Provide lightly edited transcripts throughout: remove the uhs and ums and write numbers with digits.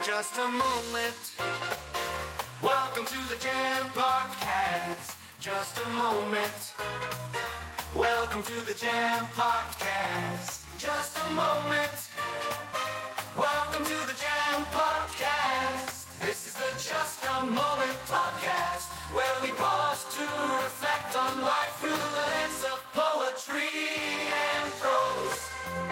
just a moment. Welcome to the Jam Podcast. Just a moment. Welcome to the Jam Podcast. Just a moment. Welcome to the Jam Podcast. This is the Just a Moment Podcast, where we pause to reflect on life through the lens of poetry and prose.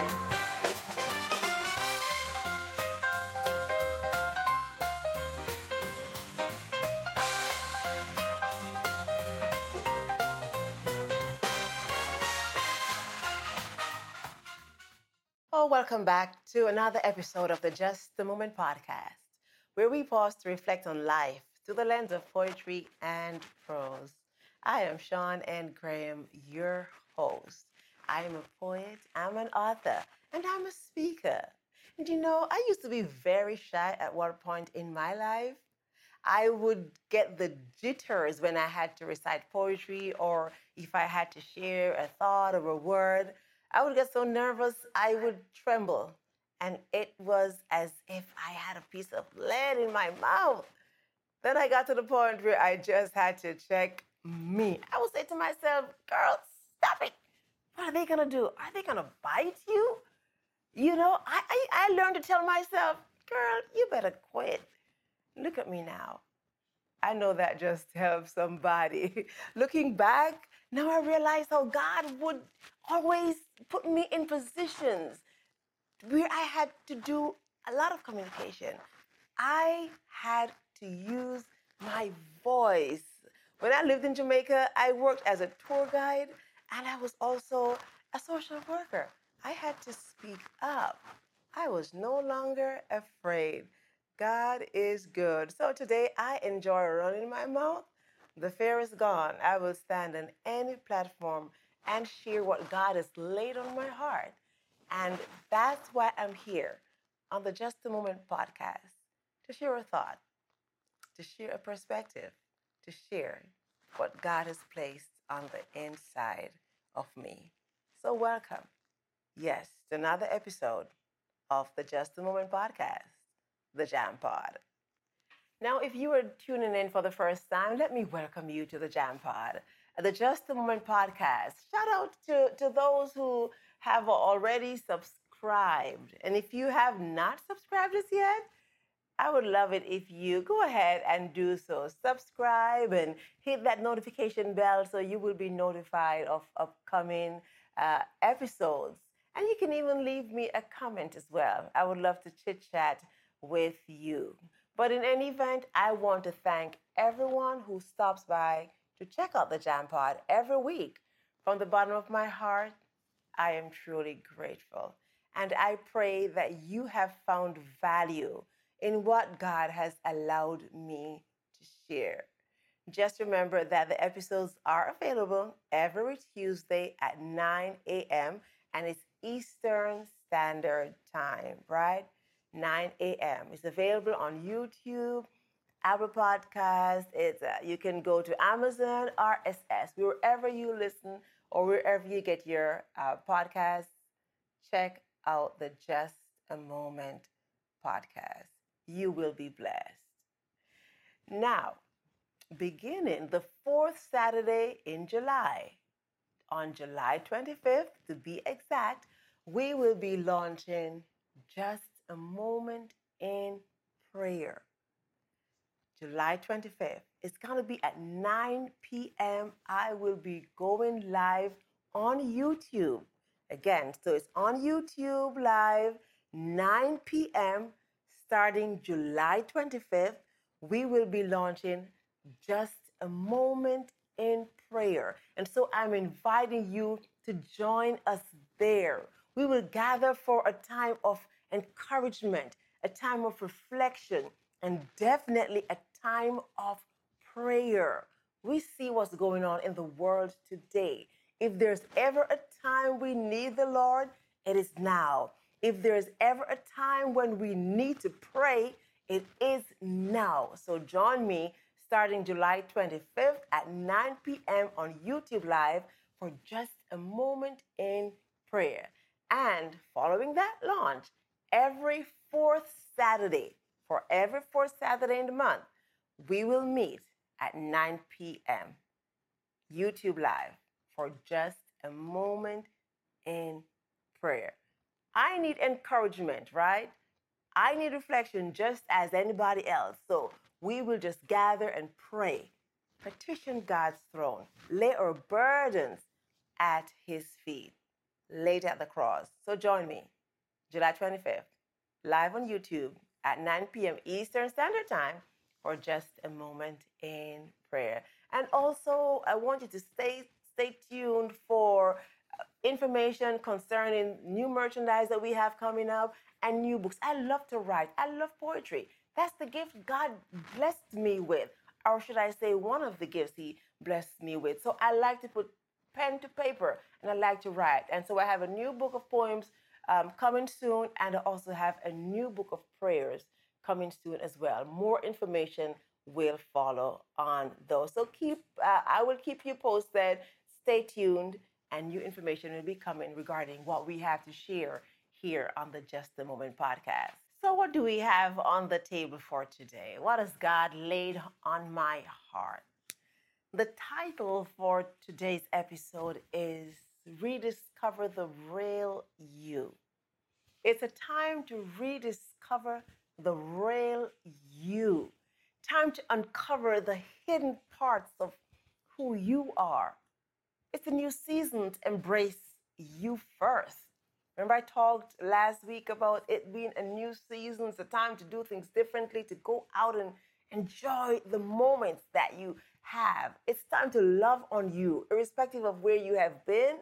Oh, welcome back to another episode of the Just a Moment podcast, where we pause to reflect on life through the lens of poetry and prose. I am Sean and Graham, your host. I am a poet, I'm an author, and I'm a speaker. And you know, I used to be very shy at one point in my life. I would get the jitters when I had to recite poetry or if I had to share a thought or a word. I would get so nervous, I would tremble. And it was as if I had a piece of lead in my mouth. Then I got to the point where I just had to check me. I would say to myself, girl, stop it. What are they going to do? Are they going to bite you? You know, I learned to tell myself, girl, you better quit. Look at me now. I know that just helps somebody. Looking back, now I realize how God would always put me in positions where I had to do a lot of communication. I had to use my voice. When I lived in Jamaica, I worked as a tour guide and I was also a social worker. I had to speak up. I was no longer afraid. God is good. So today I enjoy running my mouth. The fear is gone. I will stand on any platform and share what God has laid on my heart. And that's why I'm here on the Just a Moment podcast, to share a thought, to share a perspective, to share what God has placed on the inside of me. So welcome, yes, to another episode of the Just a Moment podcast, the Jam Pod. Now, if you are tuning in for the first time, let me welcome you to the Jam Pod, the Just a Moment podcast. Shout out to those who have already subscribed. And if you have not subscribed as yet, I would love it if you go ahead and do so. Subscribe and hit that notification bell so you will be notified of upcoming episodes. And you can even leave me a comment as well. I would love to chit chat with you. But in any event, I want to thank everyone who stops by to check out the Jam Pod every week. From the bottom of my heart, I am truly grateful. And I pray that you have found value in what God has allowed me to share. Just remember that the episodes are available every Tuesday at 9 a.m. and it's Eastern Standard Time, right? 9 a.m. It's available on YouTube, Apple Podcasts. You can go to Amazon, RSS, wherever you listen or wherever you get your podcasts. Check out the Just a Moment podcast. You will be blessed. Now, beginning the fourth Saturday in July, on July 25th to be exact, we will be launching Just a Moment in Prayer. July 25th. It's going to be at 9 p.m. I will be going live on YouTube. Again, so it's on YouTube live, 9 p.m. starting July 25th. We will be launching Just a Moment in Prayer. And so I'm inviting you to join us there. We will gather for a time of encouragement, a time of reflection, and definitely a time of prayer. We see what's going on in the world today. If there's ever a time we need the Lord, it is now. If there's ever a time when we need to pray, it is now. So join me starting July 25th at 9 p.m. on YouTube Live for Just a Moment in Prayer. And following that launch, every fourth Saturday for every fourth Saturday in the month, we will meet at 9 p.m. YouTube Live for just a moment in prayer. I need encouragement, right? I need reflection just as anybody else. So we will just gather and pray, petition God's throne, lay our burdens at his feet, laid at the cross. So join me, July 25th, live on YouTube at 9 p.m. Eastern Standard Time for just a moment in prayer. And also, I want you to stay tuned for information concerning new merchandise that we have coming up and new books. I love to write. I love poetry. That's the gift God blessed me with. Or should I say, one of the gifts he blessed me with. So I like to put pen to paper and I like to write. And so I have a new book of poems coming soon. And I also have a new book of prayers coming soon as well. More information will follow on those. So I will keep you posted. Stay tuned, and new information will be coming regarding what we have to share here on the Just a Moment podcast. So what do we have on the table for today? What has God laid on my heart? The title for today's episode is Rediscover the Real You. It's a time to rediscover the real you. Time to uncover the hidden parts of who you are. It's a new season to embrace you first. Remember I talked last week about it being a new season. It's a time to do things differently, to go out and enjoy the moments that you have. It's time to love on you, irrespective of where you have been,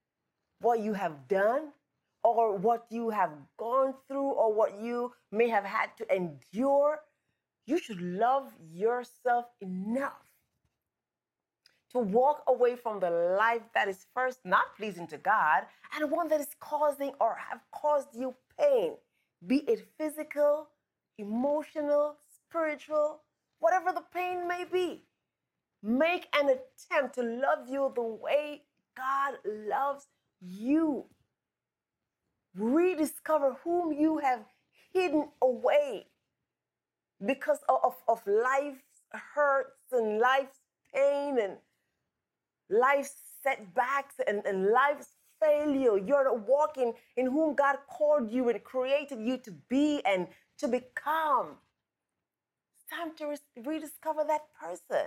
what you have done, or what you have gone through, or what you may have had to endure. You should love yourself enough to walk away from the life that is first not pleasing to God and one that is causing or have caused you pain, be it physical, emotional, spiritual, whatever the pain may be. Make an attempt to love you the way God loves you. Rediscover whom you have hidden away because of life's hurts and life's pain and life's setbacks and life's failure. You're walking in whom God called you and created you to be and to become. It's time to rediscover that person.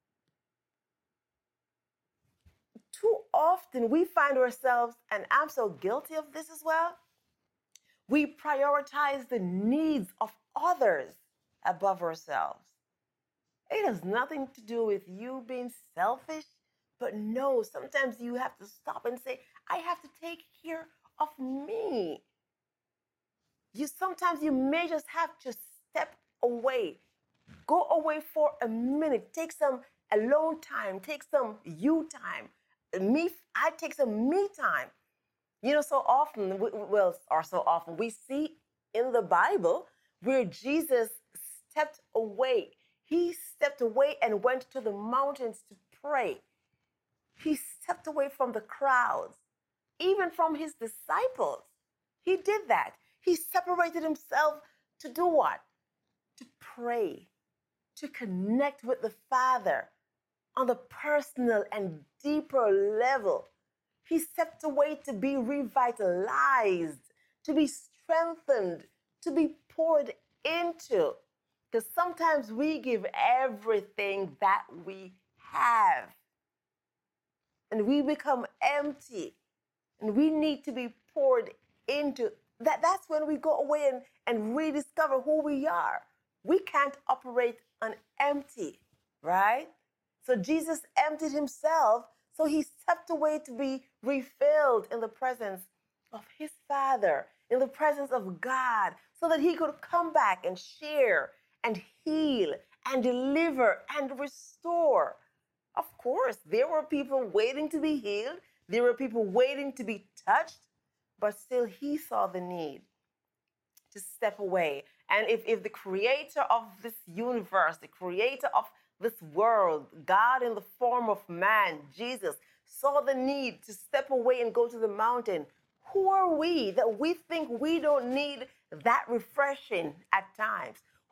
Too often we find ourselves, and I'm so guilty of this as well, we prioritize the needs of others above ourselves. It has nothing to do with you being selfish. But no, sometimes you have to stop and say, I have to take care of me. Sometimes you may just have to step away. Go away for a minute. Take some alone time. Take some you time. I take some me time. So often, we see in the Bible where Jesus stepped away. He stepped away and went to the mountains to pray. He stepped away from the crowds, even from his disciples. He did that. He separated himself to do what? To pray, to connect with the Father on the personal and deeper level. He stepped away to be revitalized, to be strengthened, to be poured into. Because sometimes we give everything that we have. And we become empty. And we need to be poured into. That's when we go away and rediscover who we are. We can't operate on empty, right? So Jesus emptied himself. So he stepped away to be refilled in the presence of his Father, in the presence of God, so that he could come back and share and heal and deliver and restore. Of course, there were people waiting to be healed. There were people waiting to be touched, but still he saw the need to step away. And if the creator of this universe, the creator of this world, God in the form of man, Jesus, saw the need to step away and go to the mountain, who are we that we think we don't need that refreshing at times?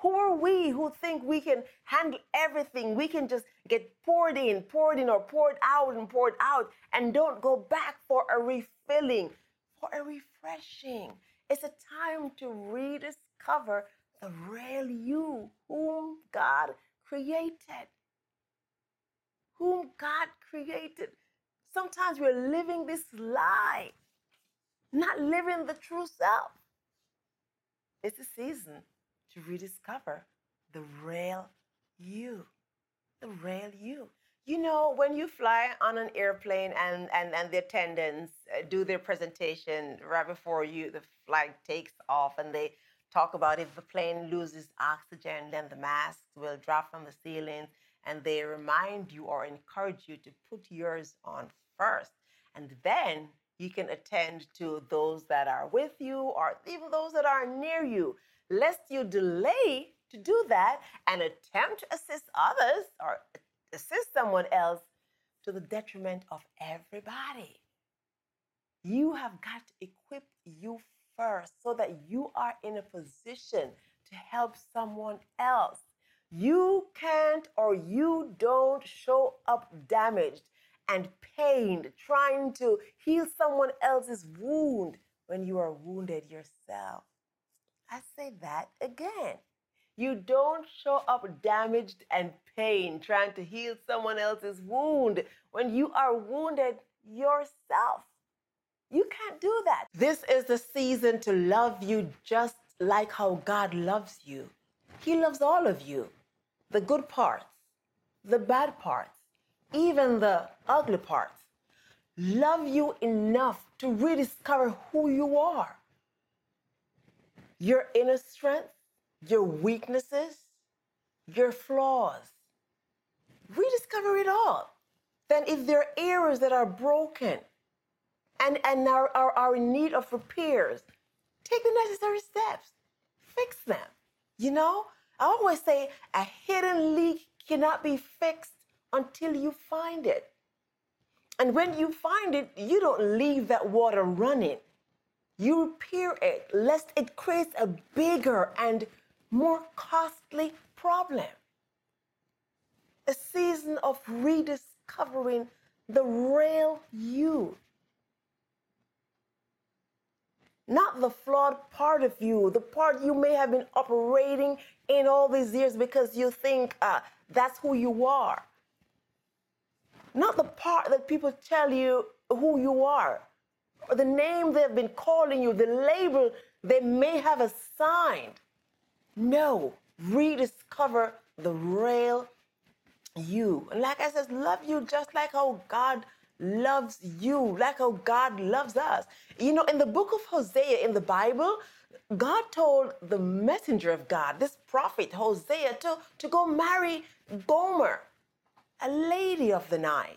Who are we who think we can handle everything? We can just get poured in, or poured out, and don't go back for a refilling, for a refreshing. It's a time to rediscover the real you, whom God created. Whom God created. Sometimes we're living this lie, not living the true self. It's a season to rediscover the real you. The real you. You know, when you fly on an airplane and the attendants do their presentation right before the flight takes off, and they talk about if the plane loses oxygen, then the masks will drop from the ceiling, and they remind you or encourage you to put yours on first. And then you can attend to those that are with you or even those that are near you, lest you delay to do that and attempt to assist others or assist someone else to the detriment of everybody. You have got to equip you first so that you are in a position to help someone else. You can't or you don't show up damaged and pained trying to heal someone else's wound when you are wounded yourself. I say that again. You don't show up damaged and pain trying to heal someone else's wound when you are wounded yourself. You can't do that. This is the season to love you just like how God loves you. He loves all of you. The good parts, the bad parts, even the ugly parts. Love you enough to rediscover who you are. Your inner strength, your weaknesses, your flaws. Rediscover it all. Then if there are areas that are broken and are in need of repairs, take the necessary steps. Fix them. You know, I always say a hidden leak cannot be fixed until you find it. And when you find it, you don't leave that water running. You repair it, lest it creates a bigger and more costly problem. A season of rediscovering the real you. Not the flawed part of you, the part you may have been operating in all these years because you think that's who you are. Not the part that people tell you who you are, or the name they've been calling you, the label they may have assigned. No, rediscover the real you. And like I said, love you just like how God loves you, like how God loves us. You know, in the book of Hosea in the Bible, God told the messenger of God, this prophet Hosea, to go marry Gomer, a lady of the night.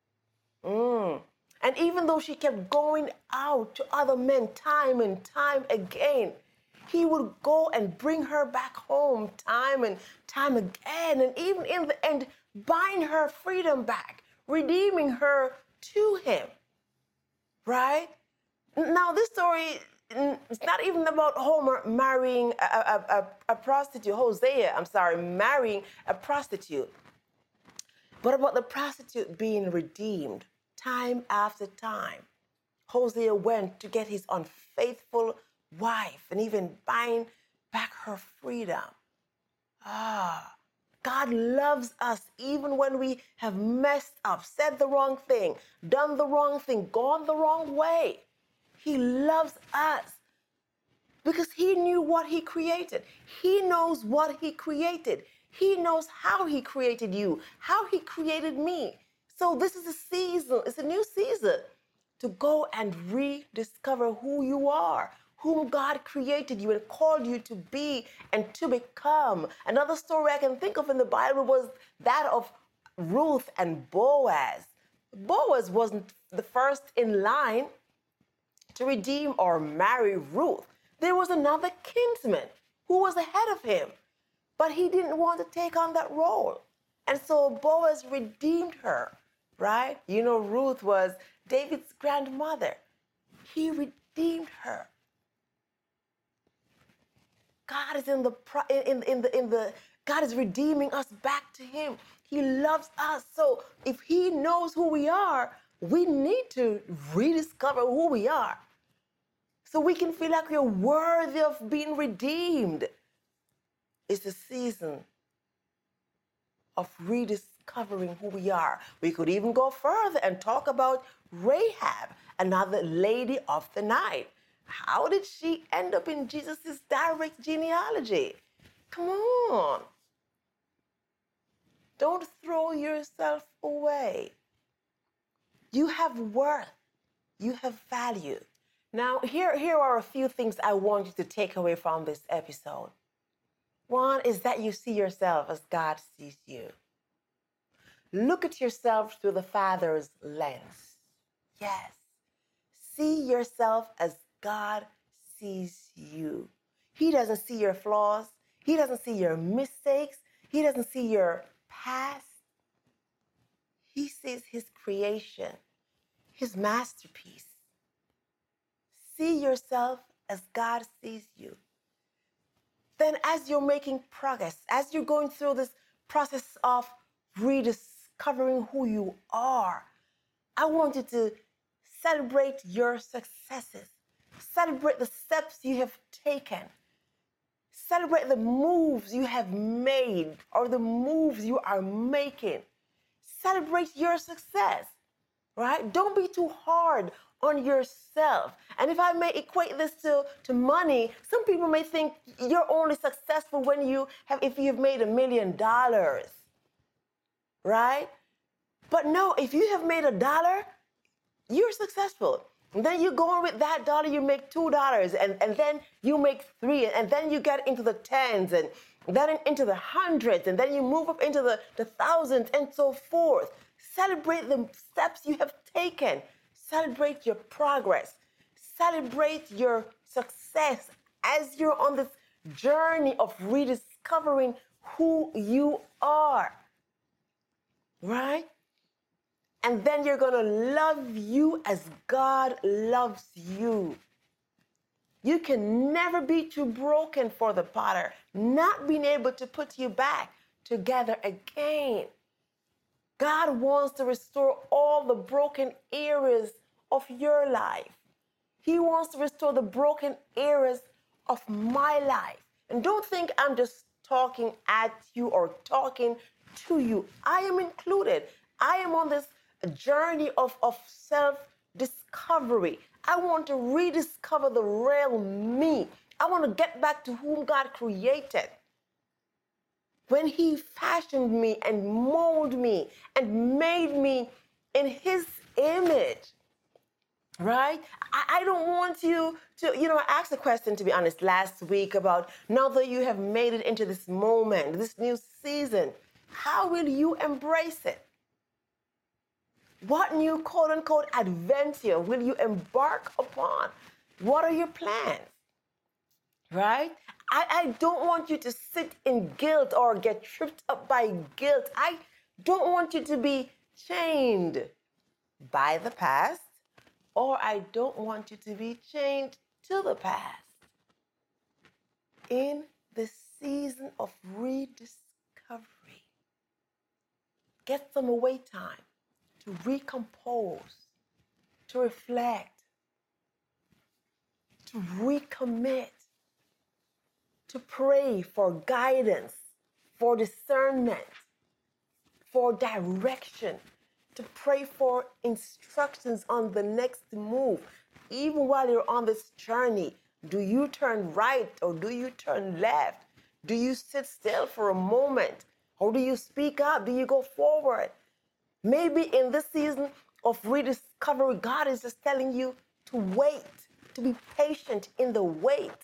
And even though she kept going out to other men time and time again, he would go and bring her back home time and time again, and even in the end, buying her freedom back, redeeming her to him, right? Now, this story is not even about Homer marrying a prostitute, marrying a prostitute, but about the prostitute being redeemed time after time. Hosea went to get his unfaithful wife and even buying back her freedom. God loves us even when we have messed up, said the wrong thing, done the wrong thing, gone the wrong way. He loves us because he knew what he created. He knows what he created. He knows how he created you, how he created me. So this is a season, it's a new season to go and rediscover who you are, whom God created you and called you to be and to become. Another story I can think of in the Bible was that of Ruth and Boaz. Boaz wasn't the first in line to redeem or marry Ruth. There was another kinsman who was ahead of him, but he didn't want to take on that role. And so Boaz redeemed her, right? You know, Ruth was David's grandmother. He redeemed her. God is God is redeeming us back to him. He loves us. So if he knows who we are, we need to rediscover who we are, so we can feel like we're worthy of being redeemed. It's a season of rediscovering who we are. We could even go further and talk about Rahab, another lady of the night. How did she end up in Jesus' direct genealogy? Come on. Don't throw yourself away. You have worth. You have value. Now, here are a few things I want you to take away from this episode. One is that you see yourself as God sees you. Look at yourself through the Father's lens. Yes. See yourself as God sees you. He doesn't see your flaws. He doesn't see your mistakes. He doesn't see your past. He sees his creation, his masterpiece. See yourself as God sees you. Then as you're making progress, as you're going through this process of rediscovering who you are, I want you to celebrate your successes. Celebrate the steps you have taken. Celebrate the moves you have made or the moves you are making. Celebrate your success, right? Don't be too hard on yourself. And if I may equate this to money, some people may think you're only successful if you've made $1 million, right? But no, if you have made $1, you're successful. And then you go on with that dollar, you make $2, and then you make 3, and then you get into the tens, and then into the hundreds, and then you move up into the thousands, and so forth. Celebrate the steps you have taken. Celebrate your progress. Celebrate your success as you're on this journey of rediscovering who you are, right? And then you're going to love you as God loves you. You can never be too broken for the potter, not being able to put you back together again. God wants to restore all the broken areas of your life. He wants to restore the broken areas of my life. And don't think I'm just talking at you or talking to you. I am included. I am on this journey of self-discovery. I want to rediscover the real me. I want to get back to whom God created. When he fashioned me and molded me and made me in his image, right? I don't want you to, I asked a question, to be honest, last week about now that you have made it into this moment, this new season, how will you embrace it? What new quote-unquote adventure will you embark upon? What are your plans? Right? I don't want you to sit in guilt or get tripped up by guilt. I don't want you to be chained by the past, or I don't want you to be chained to the past. In the season of rediscovery, get some away time to recompose, to reflect, to recommit, to pray for guidance, for discernment, for direction, to pray for instructions on the next move. Even while you're on this journey, do you turn right or do you turn left? Do you sit still for a moment or do you speak up? Do you go forward? Maybe in this season of rediscovery, God is just telling you to wait, to be patient in the wait.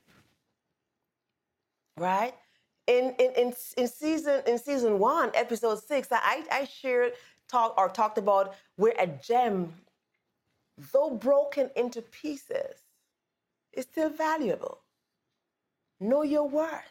Right? In season 1, episode 6, I talked about where a gem, though broken into pieces, is still valuable. Know your worth.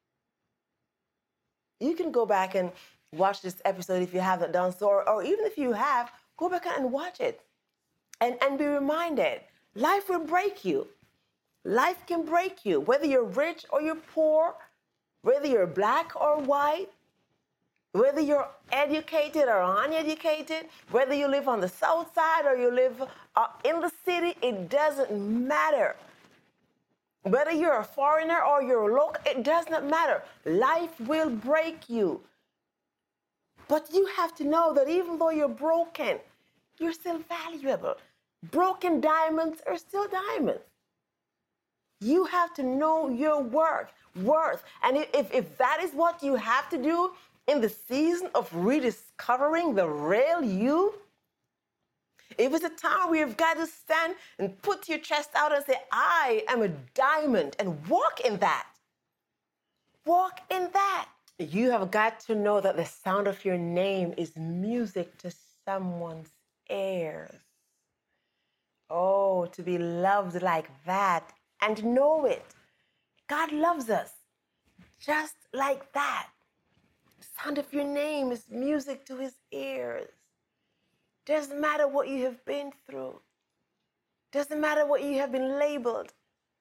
You can go back and watch this episode if you haven't done so, or even if you have, go back and watch it and be reminded. Life will break you. Life can break you, whether you're rich or you're poor, whether you're black or white, whether you're educated or uneducated, whether you live on the south side or you live in the city, it doesn't matter. Whether you're a foreigner or you're local, it does not matter. Life will break you. But you have to know that even though you're broken, you're still valuable. Broken diamonds are still diamonds. You have to know your worth. And if that is what you have to do in the season of rediscovering the real you, if it's a time where you've got to stand and put your chest out and say, I am a diamond, and walk in that. Walk in that. You have got to know that the sound of your name is music to someone's ears. Oh, to be loved like that and know it. God loves us just like that. The sound of your name is music to his ears. Doesn't matter what you have been through. Doesn't matter what you have been labeled.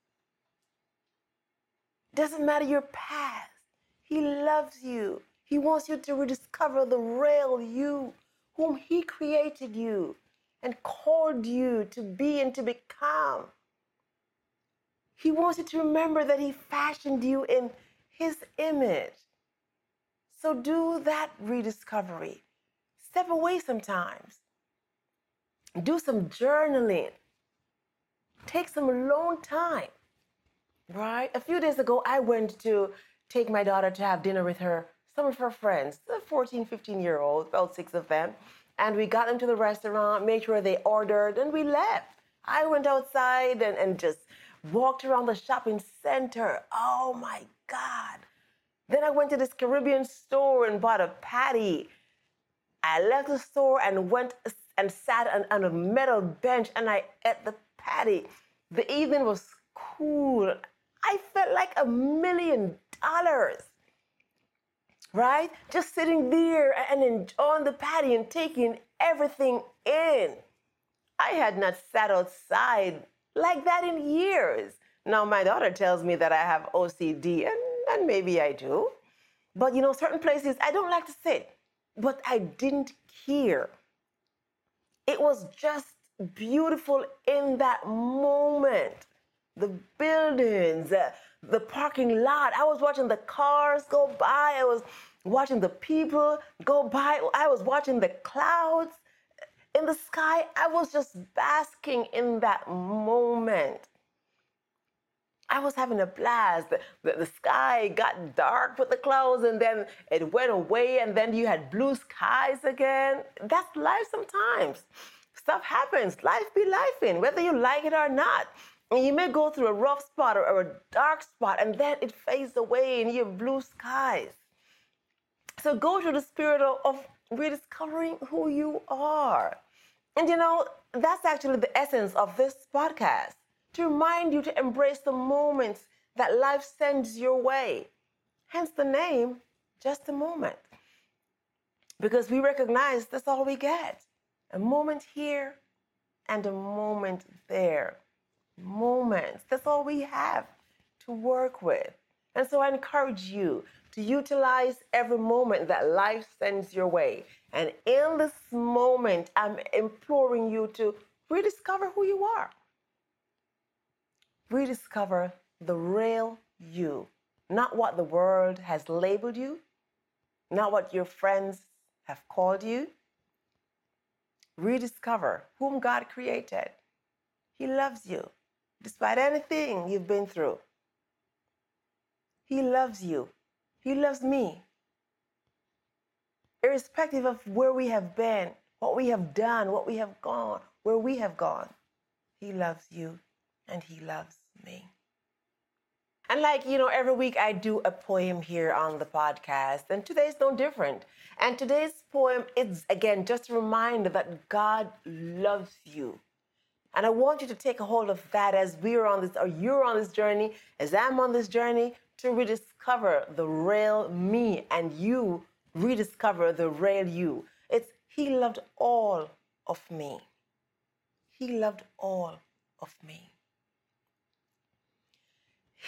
Doesn't matter your past. He loves you. He wants you to rediscover the real you, whom he created you and called you to be and to become. He wants you to remember that he fashioned you in his image. So do that rediscovery. Step away sometimes. Do some journaling. Take some alone time, right? A few days ago, I went to take my daughter to have dinner with some of her friends, the 14, 15-year-olds, about 6 of them. And we got them to the restaurant, made sure they ordered, and we left. I went outside and just walked around the shopping center. Oh my God. Then I went to this Caribbean store and bought a patty. I left the store and went and sat on a metal bench and I ate the patty. The evening was cool. I felt like $1 million, right? Just sitting there and enjoying the patty and taking everything in. I had not sat outside like that in years. Now, my daughter tells me that I have OCD, and maybe I do. But, certain places I don't like to sit. But I didn't care. It was just beautiful in that moment. The buildings, the parking lot. I was watching the cars go by. I was watching the people go by. I was watching the clouds in the sky. I was just basking in that moment. I was having a blast. The sky got dark with the clouds and then it went away and then you had blue skies again. That's life sometimes. Stuff happens. Life be lifing, whether you like it or not. And you may go through a rough spot or a dark spot and then it fades away and you have blue skies. So go through the spirit of rediscovering who you are. And that's actually the essence of this podcast. To remind you to embrace the moments that life sends your way. Hence the name, Just a Moment. Because we recognize that's all we get. A moment here and a moment there. Moments. That's all we have to work with. And so I encourage you to utilize every moment that life sends your way. And in this moment, I'm imploring you to rediscover who you are. Rediscover the real you, not what the world has labeled you, not what your friends have called you. Rediscover whom God created. He loves you, despite anything you've been through. He loves you. He loves me. Irrespective of where we have been, what we have done, what we have gone, where we have gone, he loves you. And he loves me. And every week I do a poem here on the podcast, and today's no different. And today's poem is, again, just a reminder that God loves you. And I want you to take a hold of that as we're on this, or you're on this journey, as I'm on this journey, to rediscover the real me, and you rediscover the real you. It's he loved all of me. He loved all of me.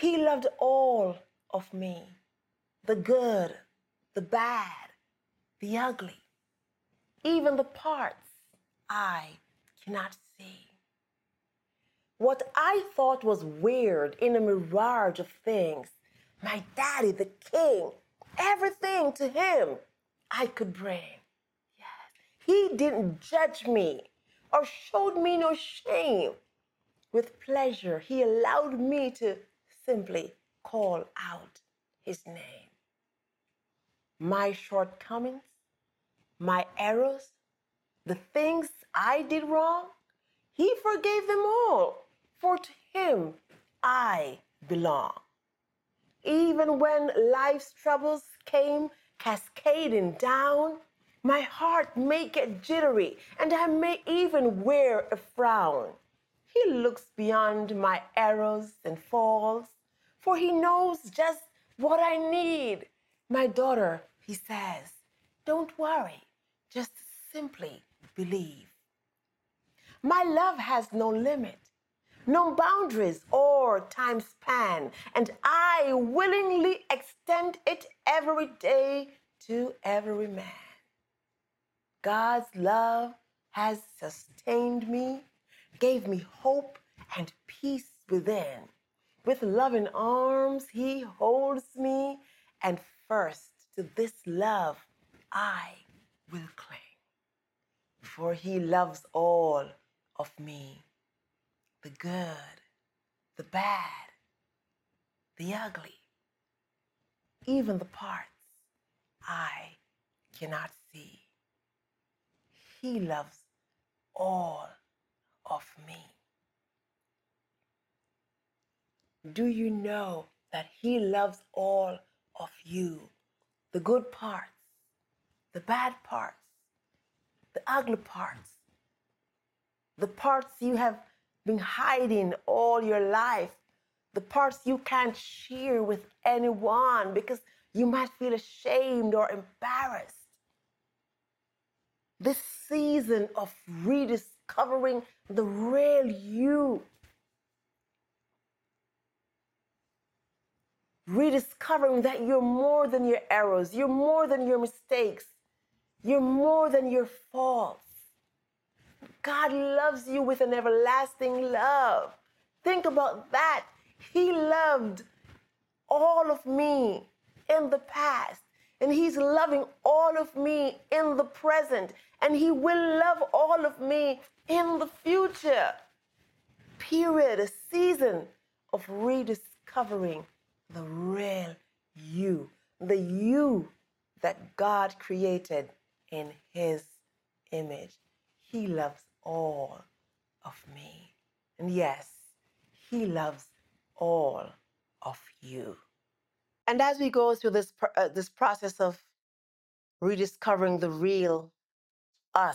He loved all of me, the good, the bad, the ugly, even the parts I cannot see. What I thought was weird in a mirage of things, my daddy, the king, everything to him I could bring. Yes. He didn't judge me or showed me no shame. With pleasure, he allowed me to simply call out his name. My shortcomings, my errors, the things I did wrong, he forgave them all, for to him I belong. Even when life's troubles came cascading down, my heart may get jittery, and I may even wear a frown. He looks beyond my errors and falls, for he knows just what I need. My daughter, he says, don't worry, just simply believe. My love has no limit, no boundaries or time span, and I willingly extend it every day to every man. God's love has sustained me, gave me hope and peace within. With loving arms, he holds me, and first to this love I will cling. For he loves all of me, the good, the bad, the ugly, even the parts I cannot see. He loves all of me. Do you know that he loves all of you? The good parts, the bad parts, the ugly parts, the parts you have been hiding all your life, the parts you can't share with anyone because you might feel ashamed or embarrassed. This season of rediscovering the real you, rediscovering that you're more than your errors, you're more than your mistakes, you're more than your faults. God loves you with an everlasting love. Think about that. He loved all of me in the past, and he's loving all of me in the present, and he will love all of me in the future. Period. A season of rediscovering the real you, the you that God created in his image. He loves all of me. And yes, he loves all of you. And as we go through this process of rediscovering the real us,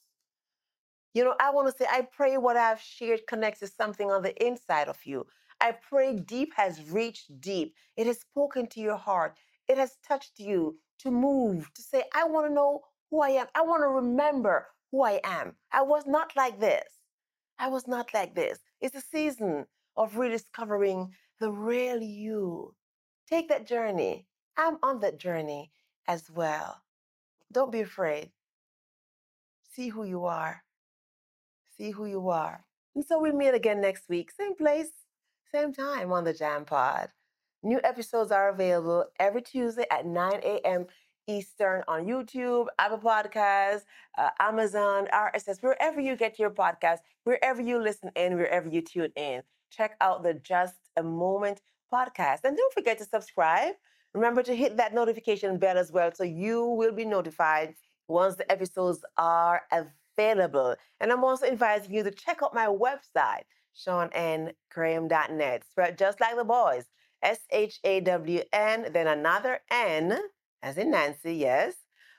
I want to say, I pray what I've shared connects to something on the inside of you. I pray deep has reached deep. It has spoken to your heart. It has touched you to move, to say, I want to know who I am. I want to remember who I am. I was not like this. I was not like this. It's a season of rediscovering the real you. Take that journey. I'm on that journey as well. Don't be afraid. See who you are. See who you are. And so we'll meet again next week, same place, same time on the Jam Pod. New episodes are available every Tuesday at 9 a.m. Eastern on YouTube, Apple Podcasts, Amazon, RSS, wherever you get your podcast, wherever you listen in, wherever you tune in. Check out the Just a Moment podcast. And don't forget to subscribe. Remember to hit that notification bell as well so you will be notified once the episodes are available. And I'm also inviting you to check out my website, ShawnNGraham.net. Spelled just like the boys. SHAWN, then another N, as in Nancy, yes.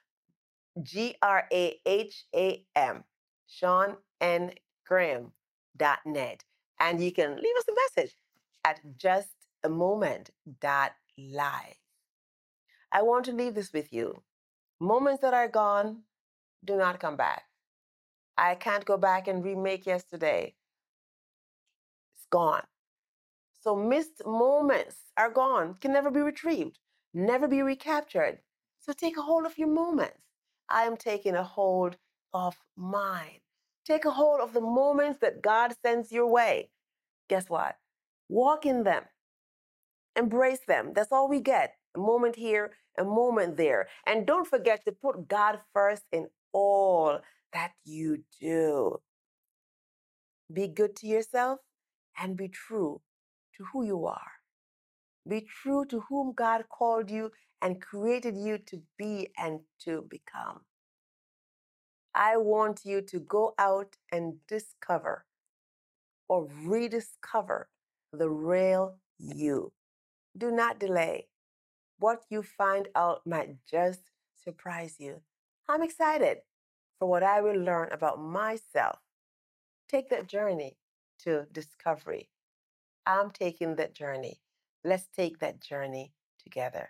GRAHAM. ShawnNGraham.net. And you can leave us a message at justamoment.live. I want to leave this with you. Moments that are gone do not come back. I can't go back and remake yesterday. It's gone. So missed moments are gone, can never be retrieved, never be recaptured. So take a hold of your moments. I am taking a hold of mine. Take a hold of the moments that God sends your way. Guess what? Walk in them. Embrace them. That's all we get. A moment here, a moment there. And don't forget to put God first in all that you do. Be good to yourself and be true to who you are. Be true to whom God called you and created you to be and to become. I want you to go out and discover or rediscover the real you. Do not delay. What you find out might just surprise you. I'm excited for what I will learn about myself. Take that journey to discovery. I'm taking that journey. Let's take that journey together.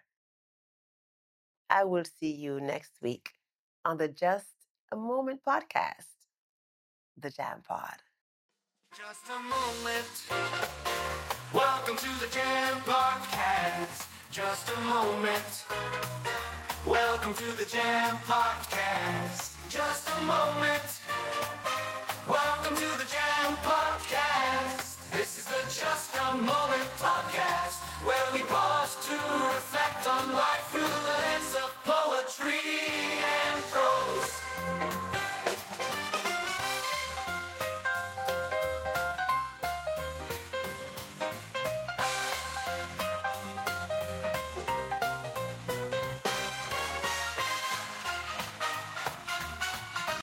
I will see you next week on the Just a Moment podcast, the Jam Pod. Just a moment. Welcome to the Jam Podcast. Just a moment. Welcome to the Jam Podcast. Just a moment.